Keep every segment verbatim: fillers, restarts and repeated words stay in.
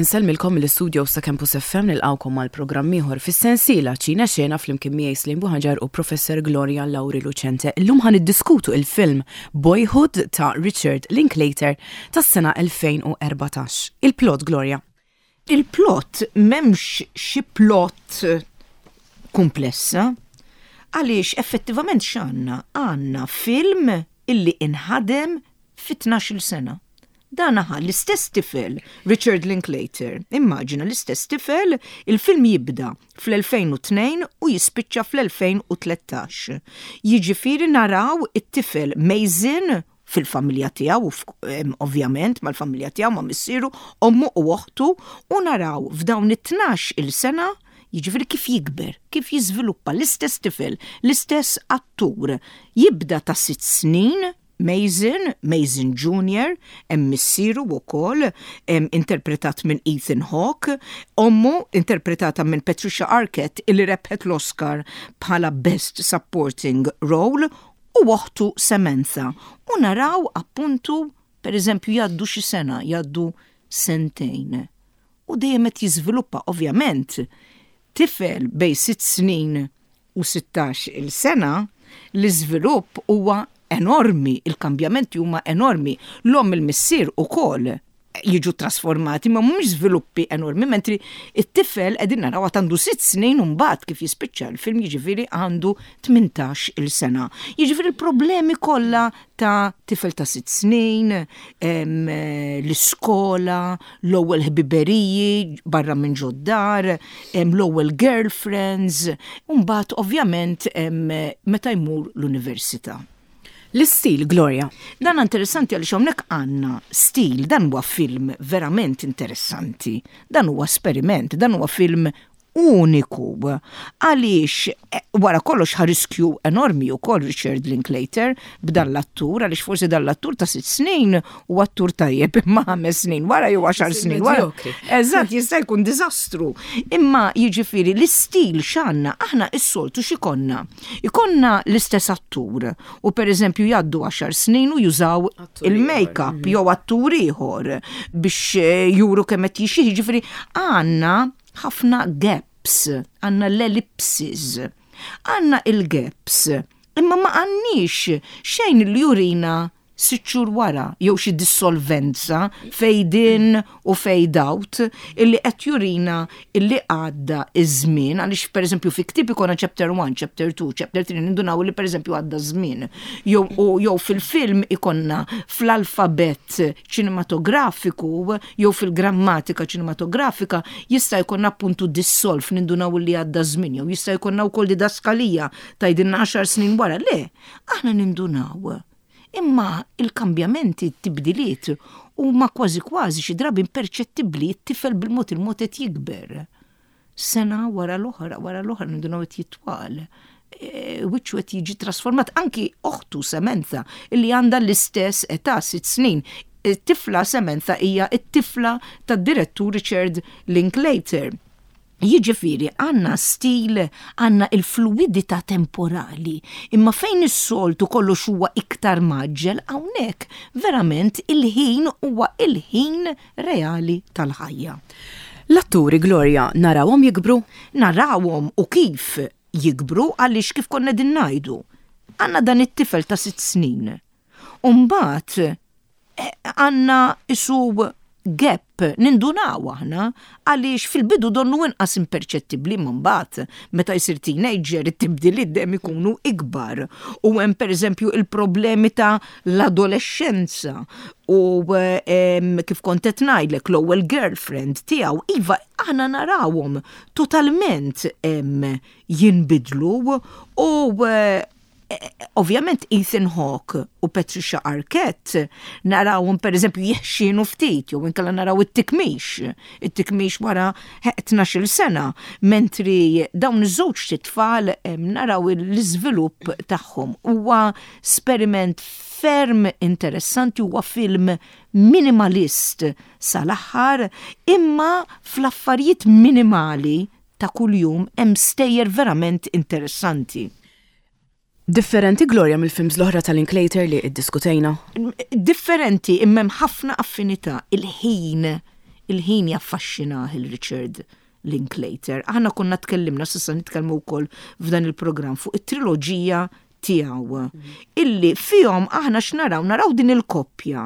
nsellmilkom mill-istudio sa Campus F M nilqawkom mal-programm ieħor fis-sensiela Ċina xena flimkien miegħi Slim Buħaġar u Professor Gloria Lauri Lucente. Illum ħan iddiskutu il-film Boyhood ta' Richard Linklater tas-sena elfejn u erbatax. Il-plot, Gloria. Il-plot m'hemmx xi plot komplessa għaliex effettivament x'għandna għandna film illi inħadem fi tnax-il sena. Dan aħa l-istess tifel, Richard Linklater, immaġina l-istess tifel, il-film jibda fl-elfejn u tnejn u jispiċċa fl-elfejn u tlettax. Jiġifieri naraw it-tifel Mason fil-familja tiegħu, ovvjament mal-familja tiegħu ma' missieru, ommu u oħtu, u naraw f'dawn it-tnax il-sena jiġifieri kif jikber, kif jiżviluppa l-istess tifel, l-istess attur. Jibda ta' sitt snin, Mason, Mason Junior, hemm missieru wkoll, interpretat minn Ethan Hawke, ommu interpretata minn Patricia Arquette illi rebħet l-Oscar bħala Best Supporting Role, u oħtu Samantha. U naraw appuntu, per eżempju, jaddu xi sena, jaddu sentejn. U dejjem qed jiżviluppa ovvjament tifel bej sitt snin u sittax il-sena, l-iżvilupp huwa enormi, il-kambjamenti huma enormi. L-om il-missier ukoll jiġu trasformati, ma mhumiex żviluppi enormi, mentri it-tifel qegħdin naraw għandu sitt snin u mbagħad kif jispiċċa l-film jiġifieri għandu tmintax il-sena. Jiġifieri il-problemi kollha ta' tifel ta' sitt snin, l-iskola, l-ewwel ħbiberiji barra minn ġoddar, l-ewwel girlfriends, u mbagħad ovvjament meta jmur l-università. L-istil, Gloria. Dan interessanti għaliex hawnhekk għandna stil, dan huwa film verament interessanti. Dan huwa esperiment, dan huwa film uniku. Għaliex wara kollox ħariskju enormi wkoll Richard Linklater b'dan l-attur, għaliex forsi dan l-attur ta' sitt snin u attur tajjeb imma ħames snin, wara jew għaxar snin. Eżatt, jista' jkun diżastru. Imma jiġifieri l-istil x'għandna aħna s-soltu x'ikonna. Ikonna l-istess attur u pereżempju jgħaddu għaxar snin u jużaw il-make-up jew attur ieħor biex juru kemm qed jixi, jiġifieri għandna ħafna gaps, għanna l-ellipsis, għanna il-gaps, imma ma għannix xejn li jurina siċċur wara, jew xi dissolvenza, fade in u fade out, illi qed jurina illi għadda iż-żmien, għaliex pereżempju fi ktieb ikona chapter one, chapter two, chapter three, nindunaw li pereżempju għadda żmien. Jew jew fil-film ikonna fl-alfabet ċinematografiku, jew fil-grammatika ċinematografika jista' jkollna appuntu dissolf nindunaw li għadda żmien, jew jista' jkollna wkoll didaskalija tgħidilna għaxar snin wara. Le, aħna nindunaw. Imma il-kambjamenti, t-tibdiliet, u ma kważi kważi xi drabi imperċettibbli t-tifel bil-mod il-mod qed jikber. Sena wara l-oħra, wara l-oħra nindunaw qed jitwal. Wiċċu qed jiġi trasformat. Anki oħtu Samantha illi għandha l-istess età sitt snin. It-tifla Samantha hija t-tifla tad-direttur Richard Linklater. Jiġifieri għandna stil, għandna il-fluidità temporali, imma fejn is-soltu kollox huwa iktar maġġel hawnhekk verament il-ħin huwa il-ħin reali tal-ħajja. L-atturi, Gloria, narawhom jikbru? Narawhom u kif jikbru għaliex kif konna din ngħidu. Għandna dan it-tifel ta' sitt snin. U mbagħad għandna isu gap nindunaw aħna għaliex fil-bidu donnu inqas imperċettibbli mbagħad meta jsir teenager it-tibdiliet dejjem ikunu ikbar. U hemm pereżempju il-problemi ta' l-adolescenza u kif kont qed ngħidlek l-ewwel girlfriend tiegħu iva aħna narawhom totalment jinbidlu u ovvjament Ethan Hawke u Patricia Arquette narawhom pereżempju jeħxinu ftit jew inkella naraw it-tikmix, it-tikmix wara tnax-il sena, mentri dawn iż-żewġ tfal naraw l-iżvilupp tagħhom. Huwa esperiment ferm interessanti, huwa film minimalist sal-aħħar, imma fl-affarijiet minimali ta' kuljum hemm stejjer verament interessanti. Differenti, Gloria, mill-films l-oħra tal-Linklater li iddiskutejna? Differenti, imma ħafna affinità. Il-ħin, il-ħin jaffaxxinah il-Richard Linklater. Aħna konna tkellimna s'issa nitkellmu wkoll f'dan il-programm fuq it-triloġija tiegħu. Illi fihom aħna x'naraw naraw din il-koppja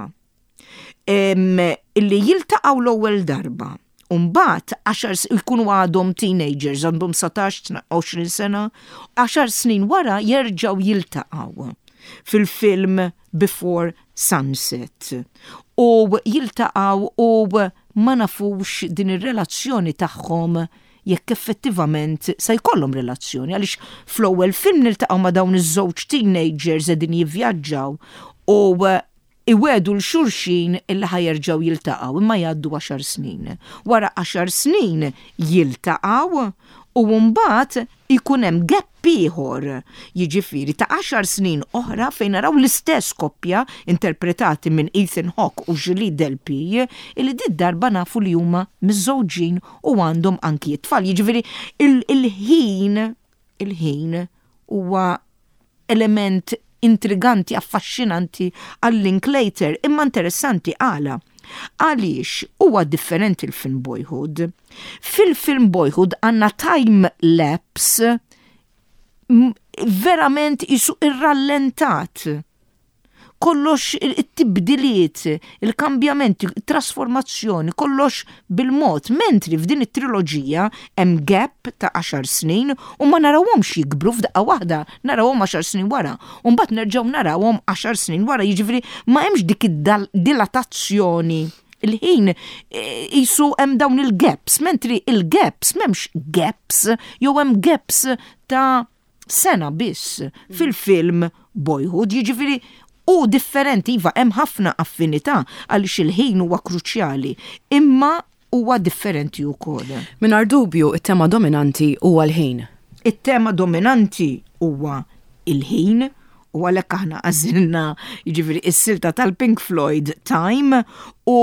illi jiltaqgħu l-ewwel darba. Umbat, għaxar jkunu għadhom teenagers, għandhom satax għoxrin sena, għaxar snin wara jerġaw jiltaqgħu fil-film Before Sunset. U jiltaqgħu u ma nafux din ir-relazzjoni tagħhom jekk effettivament se jkollhom relazzjoni, għaliex fl-ewwel film niltaqgħu ma' dawn iż-żewġ teenagers qegħdin jivvjaġġaw u iwedu l-xurxin illi ħajerġaw jiltaqgħu imma jgħaddu għaxar snin. Wara għaxar snin jiltaqgħu u mbagħad ikun hemm gap ieħor, jiġifieri ta' għaxar snin oħra fejn naraw l-istess koppja interpretati minn Ethan Hawke u Julie Delpy illi dit darba nafu li huma miżżewġin u għandhom anki tfal. Jiġifieri il-ħin il-ħin huwa element intriganti, affaxxinanti għall-Linklater, imma interessanti għala. Għaliex huwa differenti il-film Boyhood. Fil-film Boyhood għandna time lapse verament isu irrallentat. Kollox it-tibdiliet, il-kambjamenti, il-trasformazzjoni, kollox bil-mod. Mentri f'din it-triloġija hemm gap ta' għaxar snin u ma narawhomx jikbru f'daqqa waħda, narawhom għaxar snin wara. U mbagħad nerġgħu narawhom għaxar snin wara, jiġifieri ma hemmx dik id-dilatazzjoni. Il-ħin jisu hemm dawn il-gaps, mentri il-gaps m'hemmx gaps, jew hemm gaps ta' sena biss fil-film Boyhood, jiġifieri u differenti, iva, hemm ħafna affinità għaliex il-ħin huwa kruċjali, imma huwa differenti wkoll. Mingħajr dubju, it-tema dominanti huwa l-ħin. It-tema dominanti huwa il-ħin u għalhekk aħna għażilna jiġifieri is-silta tal-Pink Floyd Time u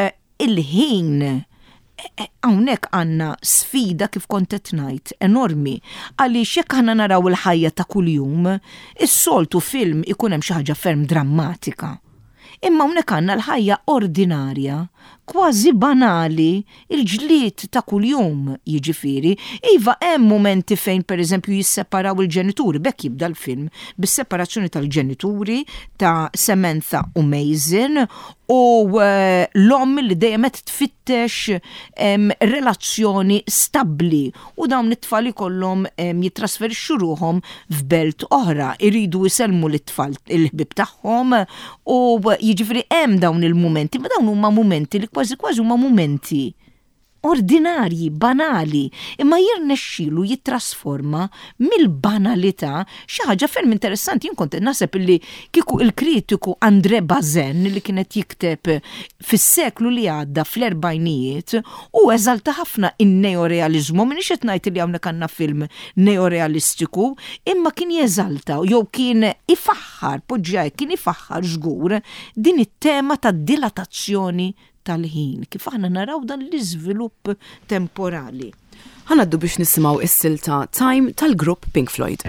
il-ħin hawnhekk għandna sfida kif kont qed ngħid enormi għaliex jekk aħna naraw il-ħajja ta' kuljum, is-soltu film ikun hemm xi ħaġa ferm drammatika. Imma hawnhekk għandna l-ħajja ordinarja, kważi banali, il-ġlied ta' kuljum jiġifieri. Iva hemm momenti fejn pereżempju jisseparaw il-ġenituri, bekk jibda l-film bis-separazzjoni tal-ġenituri ta' Samantha u Mason u uh, l-om li dejjem qed tfittex um, relazzjoni stabbli u dawn it-tfal ikollhom um, jitrasferixxu ruhom f'belt oħra, iridu jselmu l-tfal il-ħbib tagħhom u jiġifieri hemm dawn il-mumenti, ma dawn huma mumenti li kważi kważi huma mumenti ordinarji, banali, imma jirnexxielu jittrasforma mill-banalità xi ħaġa ferm interessanti. Jien kont naħseb illi kieku il-kritiku André Bazin li kienet jikteb fis-seklu li għadda fl-erbajnijiet u eżalta ħafna in-neorealiżmu, minix qed ngħid li hawnhekk għandna film neorealistiku, imma kien jeżalta jew kien ifaħħar, poġġaj, kien ifaħħar żgur din it-tema tad-dilatazzjoni tal-ħin, kif aħna naraw dan l-iżvilupp temporali. Ħanaddu biex nisimgħu is-silta Time tal-grupp Pink Floyd.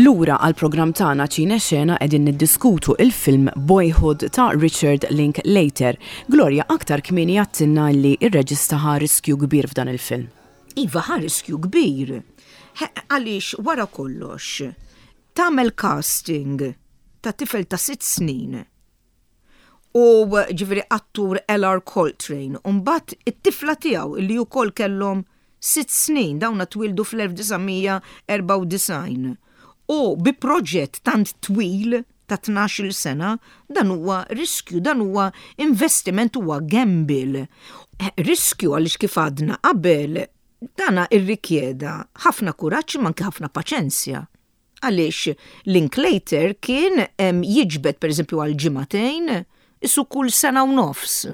Lura għal programm tagħna Ċina Xena qegħdin niddiskutu il-film Boyhood ta' Richard Linklater. Gloria, aktar kmieni għattinna li ir-reġista ħa riskju kbir f'dan il-film. Iva ħa riskju kbir. Għaliex wara kollox tagħmel casting ta' tifel ta' sitt snin. U ġifieri attur L R Coltrane, u mbagħad it-tifla tiegħu li wkoll kellhom sitt snin dawna twildu fl-elf tisa' erba' u disgħin. U bi proġett tant twil ta' tnax-il sena, dan huwa riskju, dan huwa investiment, huwa gamble. Riskju għaliex kif għadna qabel dana irrikjeda ħafna kuraġġ ma anke ħafna paċenzja. Għaliex Linklater kien jiġbed pereżempju għal ġimagħtejn isu kull sena u nofs.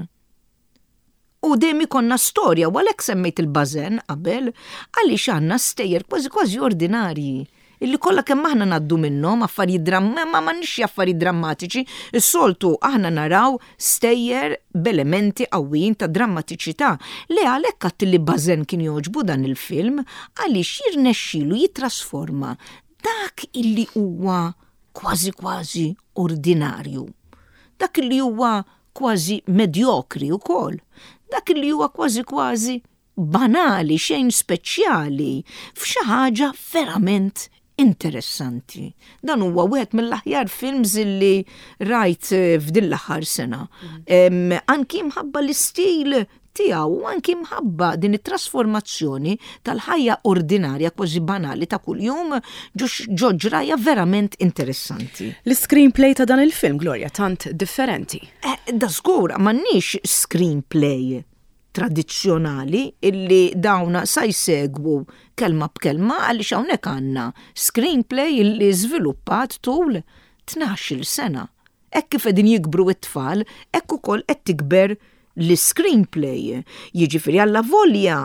U dejjem ikonna storja, u għalhekk semmejt il-bażen qabel għaliex għandna stejjer kważi kważi ordinarji illi kollha kemm aħna ngħaddu minnhom affarijiet drammatiċi, ma m'għandniex affarijiet drammatiċi, is-soltu aħna naraw stejjer b'elementi qawwijin ta' drammatiċità. Le għalhekk għadt li bażen kien joġbu dan il-film għaliex jirnexxielu jitrasforma dak illi huwa kważi kważi ordinarju. Dak li huwa kważi medjokri wkoll, dak li huwa kważi kważi banali, xejn speċjali, f'xi ħaġa verament interessanti. Dan huwa wieħed mill-aħjar films illi rajt f'din l-aħħar sena. Anki mħabba l-istil tiegħu u anki mħabba din it-trasformazzjoni tal-ħajja ordinarja kważi banali ta' kuljum ġo ġraja verament interessanti. L-screenplay ta' dan il-film, Gloria, tant differenti. Eh, da żgur m'għandniex screenplay tradizzjonali illi dawna sa jsegwu kelma b'kelma għaliex hawnhekk għandna screenplay illi żviluppat tul tnax-il sena. Hekk kif qegħdin jikbru t-tfal, hekk ukoll qed tikber l-screenplay. Jiġifieri alla volja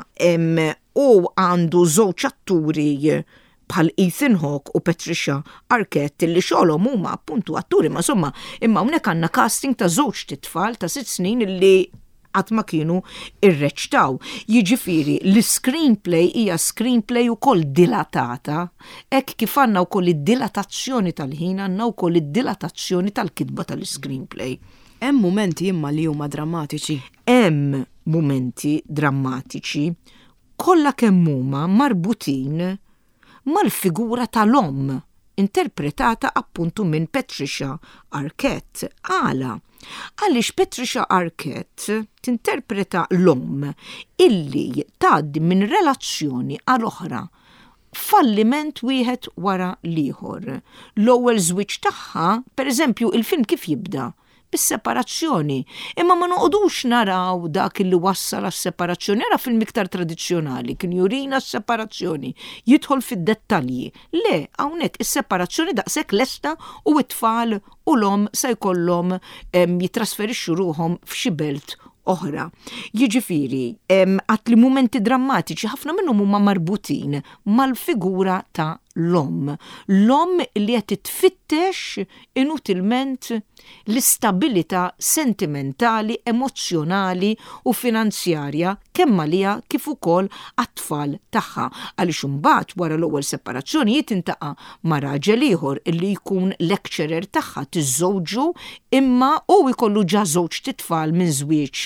u għandu żewġ atturi bħal Ethan Hawke u Patricia Arquette li xogħolhom huma appuntu atturi, ma somma imma hawnhekk għandna casting ta' żewġ titfal ta' sitt snin illi qatt ma kienu irreċtaw. Jiġifieri l-screenplay hija screenplay ukoll dilatata, hekk kif għandna wkoll id-dilatazzjoni tal-ħin għandna wkoll id-dilatazzjoni tal-kitba tal-screenplay. Hemm mumenti imma li huma drammatiċi. Hemm mumenti drammatiċi kollha kemm huma marbutin mal-figura tal-omm interpretata appuntu minn Patricia Arquette. Għala, għaliex Patricia Arquette tinterpreta l-omm illi tgħaddi minn relazzjoni għal oħra falliment wieħed wara l-ieħor. L-ewwel żwieġ tagħha, pereżempju il-film kif jibda? Bis-separazzjoni. Imma ma noqogħdux naraw dak li wassal għas-separazzjoni, era film iktar tradizzjonali, kien jurina s-separazzjoni, jidħol fid-dettalji. Le, hawnhekk is-separazzjoni daqshekk lesta u t-tfal u l-om se jkollhom jitrasferixxu ruhom f'xi belt oħra. Jiġifieri, għat li mumenti drammatiċi ħafna minnhom huma marbutin mal-figura ta' l-omm. L-omm li qed tfittex inutilment l-istabilità sentimentali, emozjonali u finanzjarja kemm għaliha kif ukoll għat-tfal tagħha. Għaliex imbagħad wara l-ewwel separazzjoni jintaqa' ma' raġel ieħor illi jkun lecturer tagħha tiżżewġu imma u jkollu ġa żewġ titfal minn żwieġ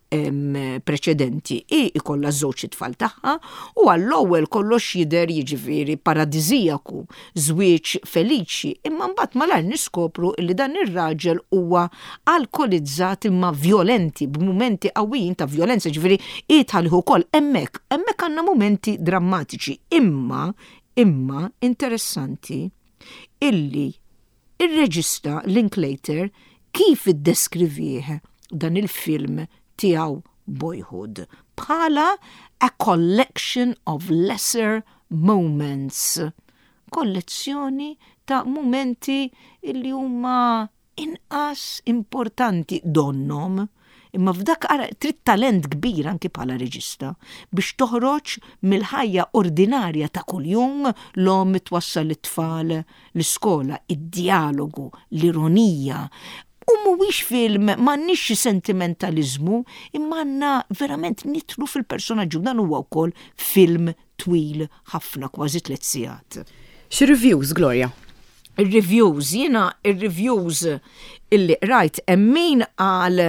preċedenti i ikolla żewġ tfal tagħha u għall-ewwel kollox jidher jiġifieri paradisijaku, żwieġ feliċi, imma mbagħad malajr niskopru li dan ir-raġel huwa alkolizzat imma violenti b'mumenti qawwijin ta' violenza, ġifieri jitħalħu wkoll hemmhekk, hemmhekk għandna mumenti drammatiċi, imma imma interessanti illi ir-reġista Linklater kif iddeskrivih dan il-film tiegħu Boyhood bħala a collection of lesser moments. Kollezzjoni ta' momenti illi huma inqas importanti donnom, imma f'dak ara trid talent kbir anki bħala reġista biex toħroġ mill-ħajja ordinarja ta' kuljum l-om twassal it-tfal l-iskola, id-dialogu, l-ironija. U mhuwiex film m'għandniex sentimentalizmu, imma għandna verament nitlu fil-personaġġu dan huwa wkoll film twil ħafna kważi tliet sigħat. Xi reviews, Gloria? il-reviews, jiena il-reviews illi rajt emmin għal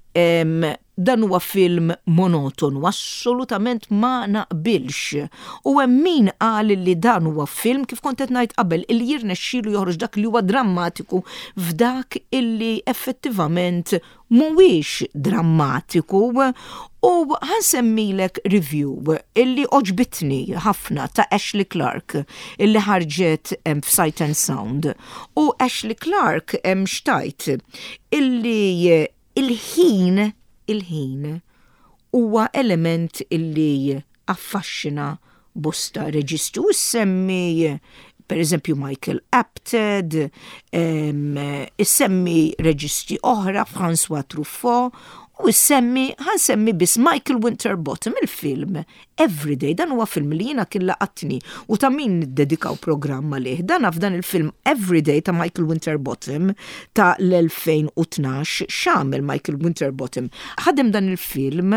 dan huwa film monotonu, assolutament ma naqbilx. U hemm min qal li dan huwa film kif kont qed ngħid qabel illi jirnexxielu joħroġ dak li huwa drammatiku f'dak illi effettivament mhuwiex drammatiku. U ħansemmilek review illi oġbitni ħafna ta' Ashley Clark illi ħarġet f'Sight and Sound. U Ashley Clark hemm xtajt illi il-ħin il-ħin huwa element illi affaxxina bosta reġistru. Semmi per eżempju Michael Apted, issemmi reġistri oħra François Truffaut, u semmi, ħan semmi bis Michael Winterbottom il-film Everyday. Dan huwa film li jiena kien laqatni u ta' min dedikaw programma lih. Dan f'dan il-film Everyday ta' Michael Winterbottom ta' l-elfejn u tnax xamel Michael Winterbottom. Ħadem dan il-film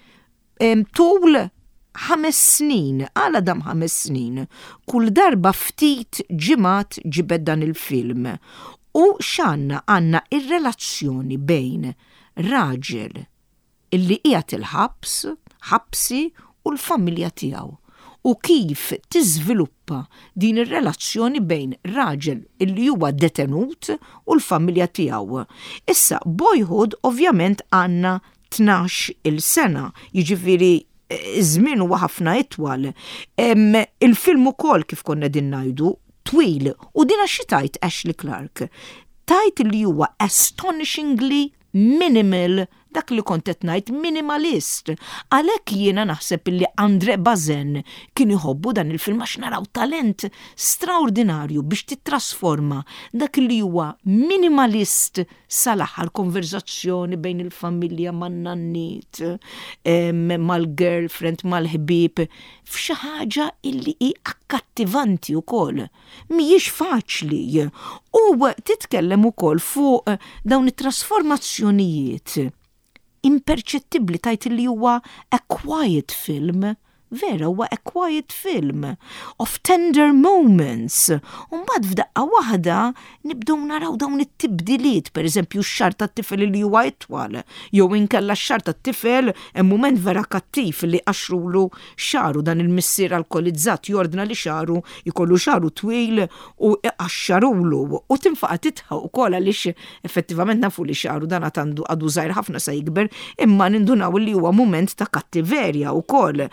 tul ħames snin, għala dam ħames snin, kull darba ftit ġimat ġibed dan il-film. U xanna għanna ir-relazzjoni bejn raġel illi qiegħed il-ħabs, ħabsi u l-familja tiegħu. U kif tiżviluppa din ir-relazzjoni bejn raġel illi huwa detenut u l-familja tiegħu. Issa Boyhood ovvjament għandna tnax il-sena, jiġifieri żmien huwa ħafna itwal. Il-film ukoll kif konna din ngħidu twil u din xi tajt Ashley Clark. Tajt li huwa astonishingly minimal, dak li kontet ngħid minimalist. Għalhekk jiena naħseb li Andre Bazin kien iħobbu dan il-film għax naraw talent straordinarju biex titrasforma dak li huwa minimalist sal-aħħar konverzazzjoni bejn il-familja man-nannit, mal-girlfriend, mal-ħbieb, f'xi ħaġa illi hi akkattivanti wkoll. Mhijiex faċli. U titkellem ukoll fuq dawn it-trasformazzjonijiet imperċettibbli tajt li huwa a quiet film. Vera huwa a quiet film of tender moments. U mbagħad f'daqqa waħda nibdew naraw dawn it-tibdiliet, pereżempju x-xar tat-tifel li huwa itwal, jew inkella x-xar tat-tifel hemm mument vera kattiv li qaxrulu xaru dan il-missier alkolizzat jordna li xaru jkollu xaru twil u qaxxarulu u tinfaqa' titħa wkoll għaliex effettivament nafu li xaru dan għandu għadu żgħir ħafna sa jikber, imma nindunaw li huwa mument ta' kattiverja wkoll.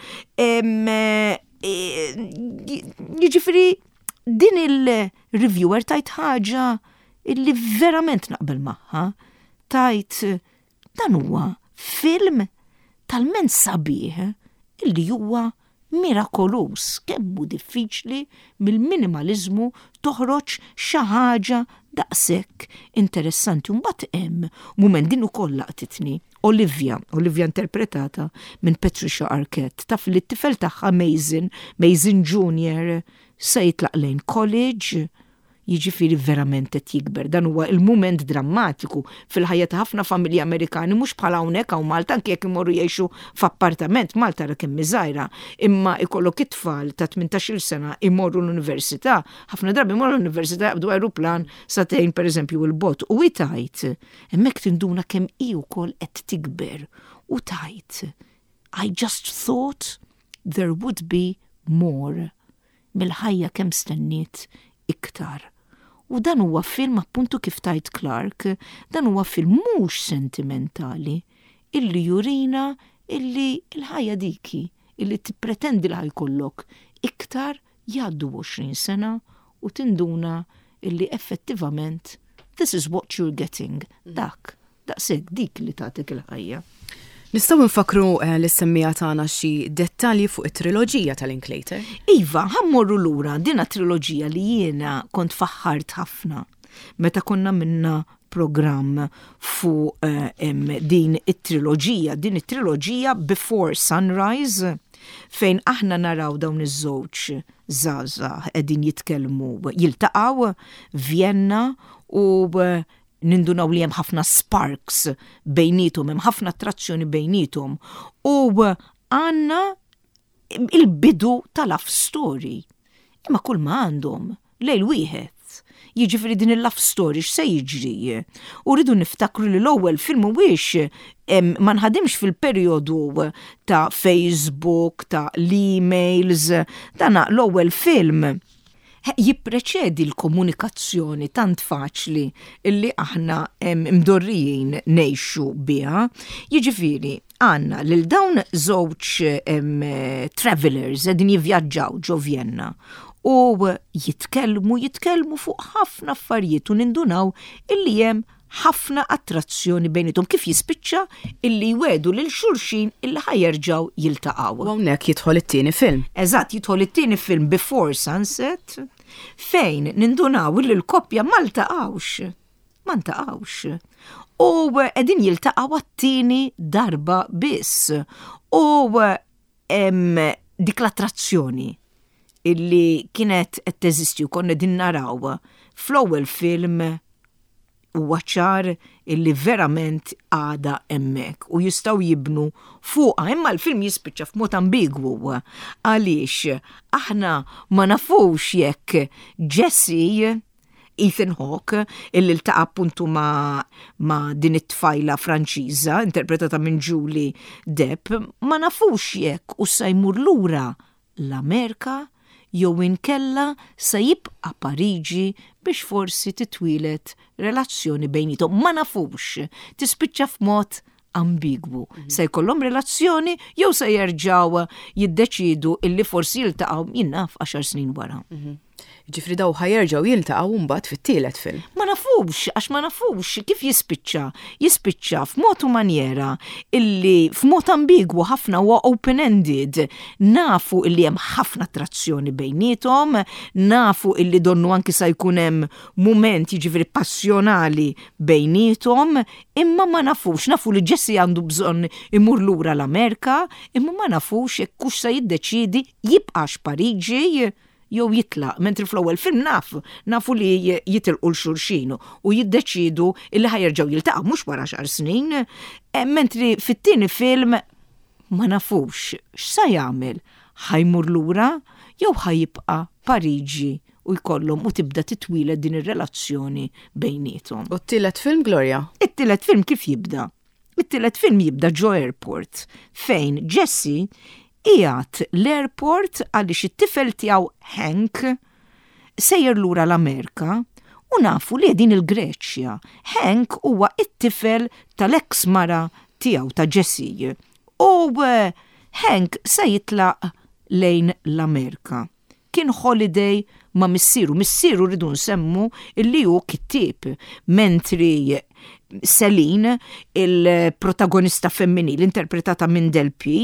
Jiġifieri din il-reviewer tajt ħaġa illi verament naqbel magħha, tajt dan huwa film talment sabiħ illi huwa mirakolus, kemm hu diffiċli mill-minimaliżmu toħroġ xi ħaġa daqshekk interessanti. Mbagħad hemm mument din ukoll laqtitni. Olivia, Olivia interpretata minn Patricia Arquette, taf li t-tifel tagħha Mason, Mason Junior se jitlaq lejn college, jiġifieri verament qed jikber. Dan huwa il-mument drammatiku fil-ħajja ta' ħafna familji Amerikani, mhux bħala hawnhekk hawn Malta anke jekk imorru jgħixu f'appartament. Malta ra kemm żgħira, imma ikollok it-tfal ta' tmintax-il sena imorru l-università. Ħafna drabi imorru l-università jaqbdu ajruplan satejn pereżempju il-bot. U tajt, hemmhekk tinduna kemm hi wkoll qed tikber. U tajt, I just thought there would be more. Mill-ħajja kemm stenniet iktar. U dan huwa film appuntu kif tajt Clark, dan huwa film mhux sentimentali, illi jurina illi l-ħajja diki, illi tippretendi li ħajkollok iktar jgħaddu għoxrin sena u tinduna illi effettivament this is what you're getting. Dak, daqshekk dik li tagħtik il-ħajja. Nistgħu nfakru l-semmija tagħna xi dettalji fuq it-triloġija tal-Linklater? Iva, ħammorru lura dina triloġija li jiena kont faħħart ħafna meta konna minna programm fuq uh, din it-triloġija, din it-triloġija Before Sunrise, fejn aħna naraw dawn iż-żewġ żgħażagħ qegħdin jitkellmu, jiltaqgħu Vienna u uh, nindunaw li hemm ħafna sparks bejnietom, hemm ħafna attrazzjoni bejnietom. U għandna il-bidu tal-love story. Imma kull ma għandhom lejl wieħed jiġifieri din il-love story x'se jiġri. U rridu niftakru li l-ewwel film mhuwiex ma nħadimx fil-perjodu ta' Facebook, ta' l-emails, dan l-ewwel film jippreċedi l-komunikazzjoni tant faċli illi aħna mdorrijin ngħixu biha. Jiġifieri għandna lil dawn żewġ travelers qegħdin jivvjaġġaw ġo Vienna u jitkellmu jitkellmu fuq ħafna affarijiet u nindunaw illi hemm ħafna attrazzjoni bejnietom kif jispiċċa illi jwedu lil xulxin illi ħajerġgħu jiltaqgħu. Hawnhekk jidħol it-tieni film. Eżatt, jidħol it-tieni film Before Sunset fejn nindunaw illi l-koppja ma ltaqgħux. Ma ntaqgħux. U qegħdin jiltaqgħu għat-tieni darba biss. U dik l-attrazzjoni illi kienet qed teżisti u konna din naraw fl-ewwel film huwa ċar illi verament għada hemmhekk u jistgħu jibnu fuqha, imma l-film jispiċċa f'mod ambigwu għaliex aħna ma nafux jekk Jesse Ethan Hawke illi ltaqa' appuntu ma, ma din it-tfajla Franċiża interpretata minn Julie Depp, ma nafux jekk u se jmur lura l-Amerika jew inkella se jibqa' Pariġi biex forsi titwilet relazzjoni bejnietom. Ma nafux, tispiċċa f'mod ambigwu. Mm-hmm. Se jkollhom relazzjoni jew se jerġgħu jiddeċidu illi forsi jiltaqgħu jinnaf għaxar snin wara. Mm-hmm. Ġifri daw ħajerġgħu jiltaqgħu mbagħad fit-tielet film. Ma nafux, għax ma nafux kif jispiċċa. Jispiċċa f'mod u manjera illi f'mod ambigwu ħafna huwa open-ended. Nafu illi hemm ħafna attrazzjoni bejnietom, nafu illi donnu anki sa jkun hemm mument jiġifieri passjonali bejnietom, imma ma nafux, nafu li Jesse għandu bżonn imur lura l-Amerika, imma ma nafux jekk hux se jiddeċiedi jibqax Pariġi jew jitlaq, mentri fl-ewwel film naf, nafu li jitilqu l-xulxin u jiddeċidu illi ħajerġgħu jiltaqgħu mhux wara xar snin, mentri fit-tieni film ma nafux x'sa jagħmel, ħajmur lura jew ħajibqa' Pariġi u jkollhom u tibda titwieled din ir-relazzjoni bejniethom. U t-tielet film, Gloria? It-tielet film kif jibda? It-tielet film jibda ġo airport fejn Jesse qiegħed l-airport għaliex it-tifel tiegħu Hank sejjer lura l-Amerika u nafu li din il-Greċja. Hank huwa it-tifel tal-eks mara tiegħu ta' Jesse. U Hank se jitlaq lejn l-Amerika. Kien holiday ma' missieru, missieru rridu nsemmu illi hu kittieb, mentri Celine, il-protagonista femminili, interpretata minn Del P,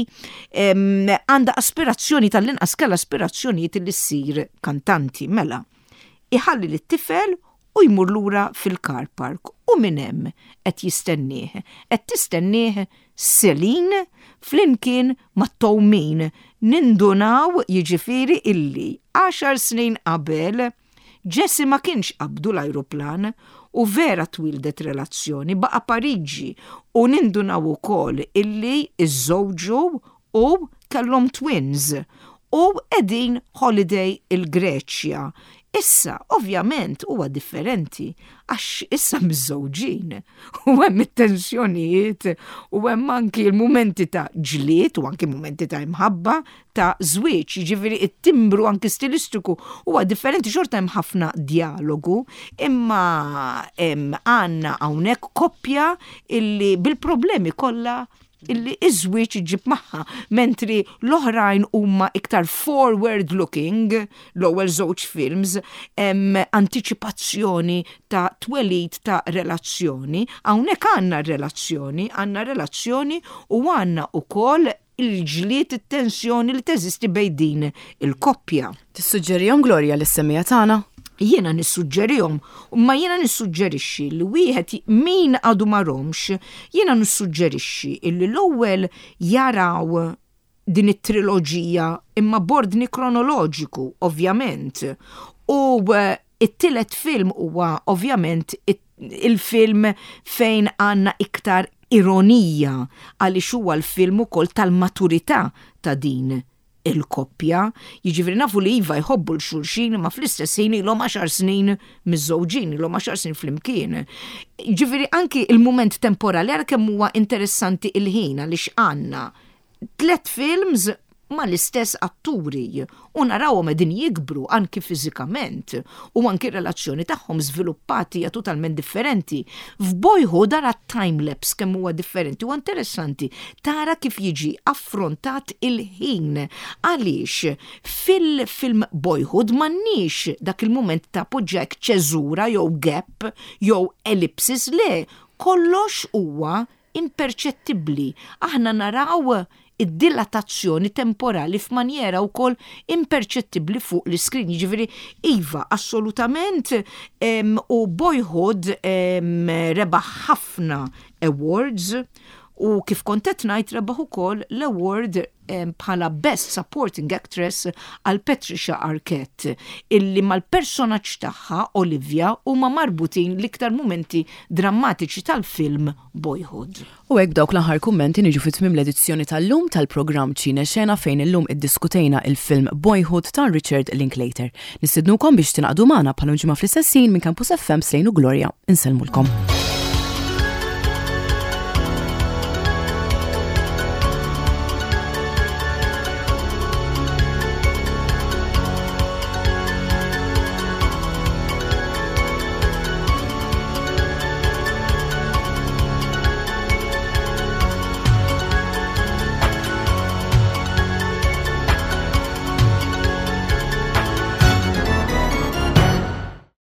għanda aspirazzjoni tal-inqas kell aspirazzjonijiet li ssir kantanti, mela. Iħalli l-tifel u jmur lura fil-car park u minn hemm qed jistennieh. Qed tistennieh Celine flimkien ma' Towmin. Nindunaw jiġifieri illi għaxar snin qabel Jesse ma kienx qabdu l-ajruplan u vera twildet relazzjoni baqa' Pariġi u nindunaw ukoll illi iż-żewġu u kellhom twins u qegħdin holiday il-Greċja. Issa, ovvjament, huwa differenti, għax issa miż-żewġin u hemm it-tensjonijiet u hemm anki l-mumenti ta' ġlied u anki mumenti ta' imħabba ta' żwieġ, jiġifieri it-timbru anki stilistiku huwa differenti, xorta hemm ħafna dialogu, imma hemm għandna hawnhekk koppja illi bil-problemi kollha illi iż-żwieġ iġib magħha, mentri l-oħrajn huma iktar forward looking, l-ewwel żewġ films, hemm antiċipazzjoni ta' twelid ta' relazzjoni, hawnhekk għandna relazzjoni, għandna relazzjoni u għandna wkoll il-ġlied it-tensjoni li teżisti bejn din il-koppja. Tissuġġerihom Gloria l-semmija tagħna? Jiena nissuġġerihom, ma jiena nissuġġerixxi li wieħed min għadu ma romx, jiena nissuġġerixxi illi l-ewwel jaraw din it-triloġija imma b'ordni kronoloġiku, ovvjament. U it-tielet film huwa ovvjament il-film fejn għandna iktar ironija għaliex huwa l-film ukoll tal-maturità ta' din il-koppja, jiġifieri nafu li iva jħobbu l-xulxin ma fl-istess ħin ilhom għaxar snin miż-żewġin, ilhom għaxar snin flimkien. Jiġifieri anki il-mument temporali ara kemm huwa interessanti il-ħin għaliex għandna tliet films ma l-istess atturi u narawhom qegħdin jikbru anki fiżikament u anki relazzjoni tagħhom żviluppati hija totalment differenti. F'Boyhood ara time-lapse kemm huwa differenti u interessanti tara kif jiġi affrontat il-ħin għaliex fil-film Boyhood m'għandniex dak il-mument ta' poġġek ċeżura jew gap jew ellipsis le, kollox huwa imperċettibbli. Aħna naraw id-dilatazzjoni temporali f'manjera wkoll imperċettibbli fuq l-iskrin. Jiġifieri iva assolutament um, u Boyhood um, rebaħ ħafna awards u kif kont qed ngħid rebaħ ukoll l-award um, bħala Best Supporting Actress għal Patricia Arquette illi mal-personaġġ tagħha Olivia huma marbutin l-iktar mumenti drammatiċi tal-film Boyhood. U hekk dawk l-aħħar kummenti niġu fit-tmiem l-edizzjoni tal-lum tal-programm Ċine Xena fejn illum iddiskutejna il-film Boyhood ta' Richard Linklater. Nistidnukom biex tinaqdu magħna bħala ġimgħa fl-istessin minn Campus F M Slejn u Gloria. Insellmulkom.